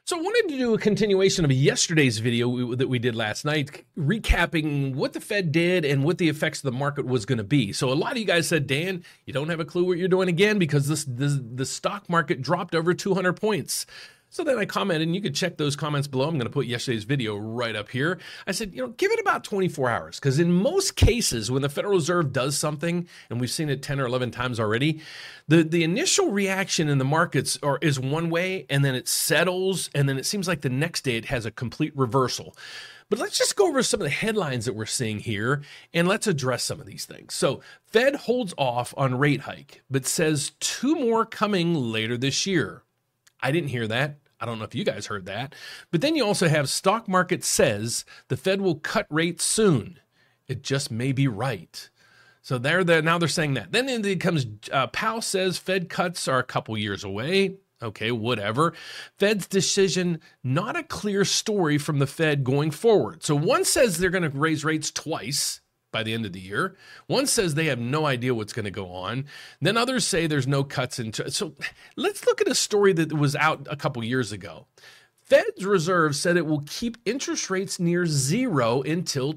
So I wanted to do a continuation of yesterday's video that we did last night, recapping what the Fed did and what the effects of the market was going to be. So a lot of you guys said, Dan, you don't have a clue what you're doing again because the stock market dropped over 200 points. So then I commented, and you could check those comments below. I'm going to put yesterday's video right up here. I said, give it about 24 hours, because in most cases, when the Federal Reserve does something, and we've seen it 10 or 11 times already, the initial reaction in the markets is one way, and then it settles, and then it seems like the next day it has a complete reversal. But let's just go over some of the headlines that we're seeing here, and let's address some of these things. So Fed holds off on rate hike, but says 2 more coming later this year. I didn't hear that. I don't know if you guys heard that. But then you also have stock market says the Fed will cut rates soon. It just may be right. So now they're saying that. Then it comes Powell says Fed cuts are a couple years away. Okay, whatever. Fed's decision, not a clear story from the Fed going forward. So one says they're going to raise rates twice by the end of the year. One says they have no idea what's going to go on. Then others say there's no cuts. So let's look at a story that was out a couple years ago. Fed's Reserve said it will keep interest rates near zero until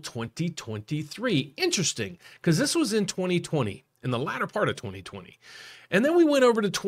2023. Interesting, because this was in 2020, in the latter part of 2020. And then we went over to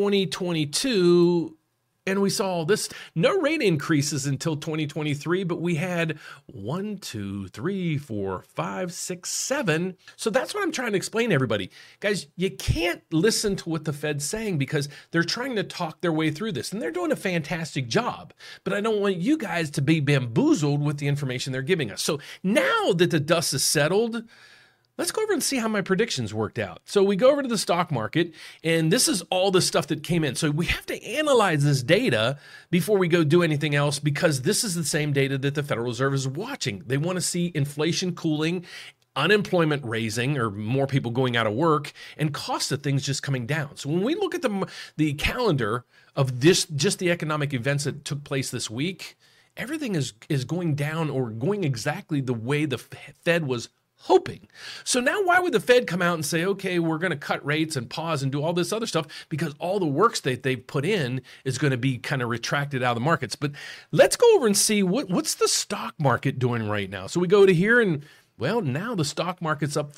2022, and we saw this, no rate increases until 2023, but we had 1, 2, 3, 4, 5, 6, 7. So that's what I'm trying to explain to everybody. Guys, you can't listen to what the Fed's saying because they're trying to talk their way through this, and they're doing a fantastic job. But I don't want you guys to be bamboozled with the information they're giving us. So now that the dust is settled, let's go over and see how my predictions worked out. So we go over to the stock market, and this is all the stuff that came in. So we have to analyze this data before we go do anything else, because this is the same data that the Federal Reserve is watching. They want to see inflation cooling, unemployment raising, or more people going out of work, and cost of things just coming down. So when we look at the calendar of just the economic events that took place this week, everything is going down or going exactly the way the Fed was hoping. So now why would the Fed come out and say, okay, we're going to cut rates and pause and do all this other stuff? Because all the work that they've put in is going to be kind of retracted out of the markets. But let's go over and see what's the stock market doing right now. So we go to here, and well, now the stock market's up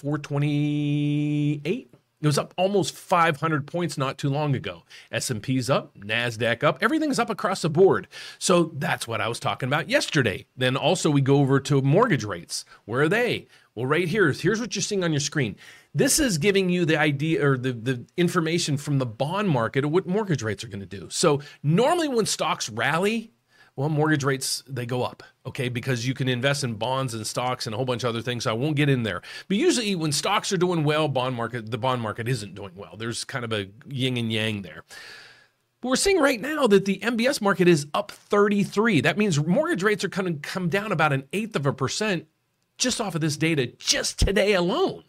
428. It was up almost 500 points not too long ago. S&P's up, NASDAQ up, everything's up across the board. So that's what I was talking about yesterday. Then also we go over to mortgage rates. Where are they? Well, right here's what you're seeing on your screen. This is giving you the idea or the information from the bond market of what mortgage rates are going to do. So normally when stocks rally, well, mortgage rates, they go up, okay, because you can invest in bonds and stocks and a whole bunch of other things. So I won't get in there. But usually when stocks are doing well, the bond market isn't doing well. There's kind of a yin and yang there. But we're seeing right now that the MBS market is up 33. That means mortgage rates are going to come down about 1/8% just off of this data just today alone.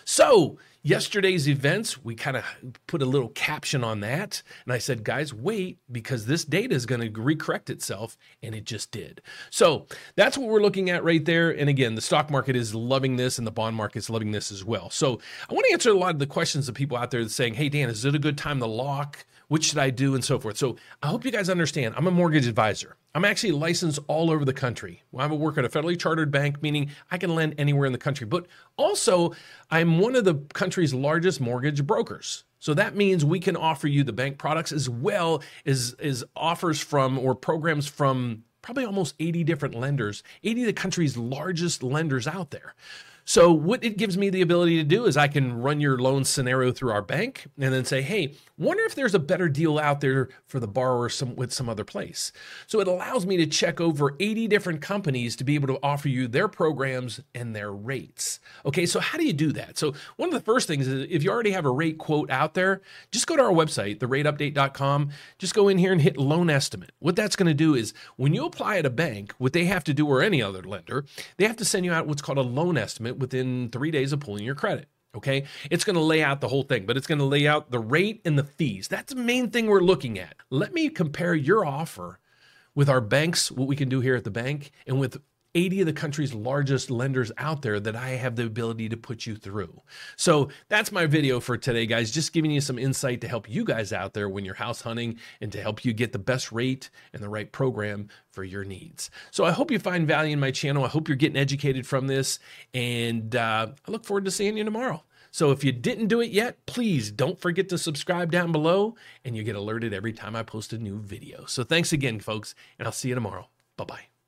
So yesterday's events, we kind of put a little caption on that. And I said, guys, wait, because this data is going to recorrect itself. And it just did. So that's what we're looking at right there. And again, the stock market is loving this and the bond market is loving this as well. So I want to answer a lot of the questions of people out there saying, hey, Dan, is it a good time to lock? What should I do? And so forth. So I hope you guys understand, I'm a mortgage advisor. I'm actually licensed all over the country. I work at a federally chartered bank, meaning I can lend anywhere in the country. But also, I'm one of the country's largest mortgage brokers. So that means we can offer you the bank products as well as offers from or programs from probably almost 80 different lenders, 80 of the country's largest lenders out there. So what it gives me the ability to do is I can run your loan scenario through our bank and then say, hey, wonder if there's a better deal out there for the borrower with some other place. So it allows me to check over 80 different companies to be able to offer you their programs and their rates. Okay, so how do you do that? So one of the first things is if you already have a rate quote out there, just go to our website, therateupdate.com. Just go in here and hit loan estimate. What that's going to do is when you apply at a bank, what they have to do, or any other lender, they have to send you out what's called a loan estimate within 3 days of pulling your credit. Okay, it's going to lay out the whole thing, but it's going to lay out the rate and the fees. That's the main thing we're looking at. Let me compare your offer with our banks, what we can do here at the bank, and with 80 of the country's largest lenders out there that I have the ability to put you through. So that's my video for today, guys. Just giving you some insight to help you guys out there when you're house hunting and to help you get the best rate and the right program for your needs. So I hope you find value in my channel. I hope you're getting educated from this, and I look forward to seeing you tomorrow. So if you didn't do it yet, please don't forget to subscribe down below, and you get alerted every time I post a new video. So thanks again, folks, and I'll see you tomorrow. Bye-bye.